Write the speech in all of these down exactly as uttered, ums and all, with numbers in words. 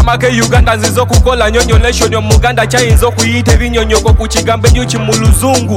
Ramake Uganda nzizo kukola nyonyolation Omuganda chayinza okuyita ebinyonyoko ku kigambo enjuki mu luzungu.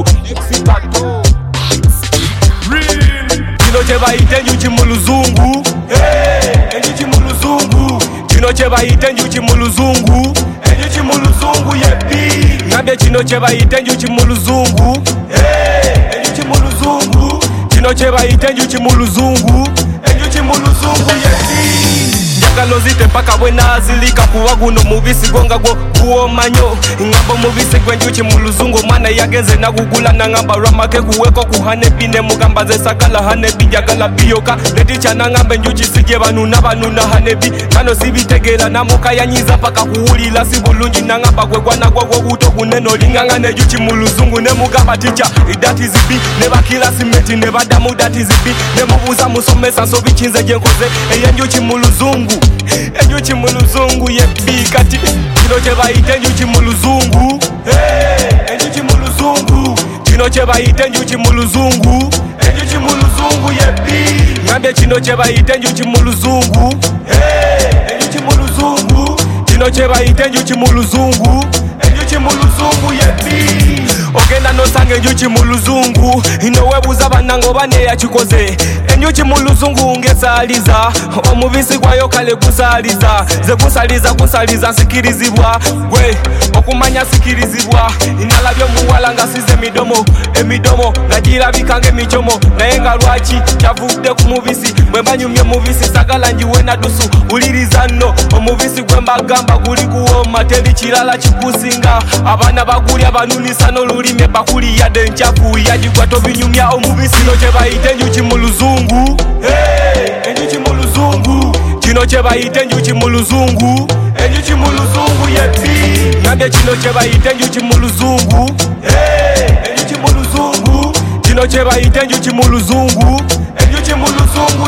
Kino kye bayita enjuki mu luzungu. Enjuki mu luzungu. Kino kye bayita enjuki mu luzungu. Enjuki mu luzungu yepi. Ngambye kino kye bayita enjuki mu luzungu. Enjuki mu luzungu. Kino kye bayita enjuki mu luzungu. Enjuki mu luzungu yepi. Njagala ozite paka bwe naazilika kuba guno mubisi gonga gwo guwomanyo. Ngamba omubisi gw'enjuki mu luzungu omwana yagenze nagugula nangamba Ramake guweko ku hanebi ne mugamba ze sagala hanebi njagala biyoka neticha nangamba enjuki sije banuna banuna hanebi kano sibitegeera namuka yanyiza paka kuwulira si bulungi nangamba gwe gwana gwo buto bunene olinganga n'enjuki mu luzungu ne mugamba ticha that is B ne bakila simeti ne badamu that is B ne mubuuza musomesa so bikinze gye nkoze ey'enjuki mu luzungu. Enjuki mu luzungu yebi kati kino kye bayita enjuki mu luzungu. Enjuki mu luzungu. Kino kye bayita enjuki mu luzungu. Enjuki mu luzungu yebi. Ngambye kino kye bayita enjuki mu luzungu. Enjuki mu luzungu. Kino kye bayita enjuki mu luzungu. Enjuki mu luzungu yebi. Ogenda nosanga enjuki mu luzungu inowebuuza bannange oba neyakikoze. Enjuki mu luzungu ngezaaliza omubisi gwayo kale gusaaliza ze gusaliza gusaliza nsikirizibwa gwe okumanya sikirizibwa. Inalabye omuwala nga size emidomo emidomo nga girabika ng'emicomo naye nga lwaki kyavudde ku mubisi bwe mbanyumye mubisi sagala njiwe nadusu wuliriza nno omubisi gwe mbagamba guli guwoma teri kirala kigusinga abaana bagulya banunisa n'olulimi ebakuli yadde encafu yagigwa tobinyumya omubisi. Kino kye bayita enjuki mu luzungu. Enjuki mu luzungu. Kino kye bayita enjuki mu luzungu. Enjuki mu luzungu yepi. Ngambye kino kye bayita enjuki mu luzungu. Enjuki mu luzungu. Kino kye bayita enjuki mu luzungu. Enjuki mu luzungu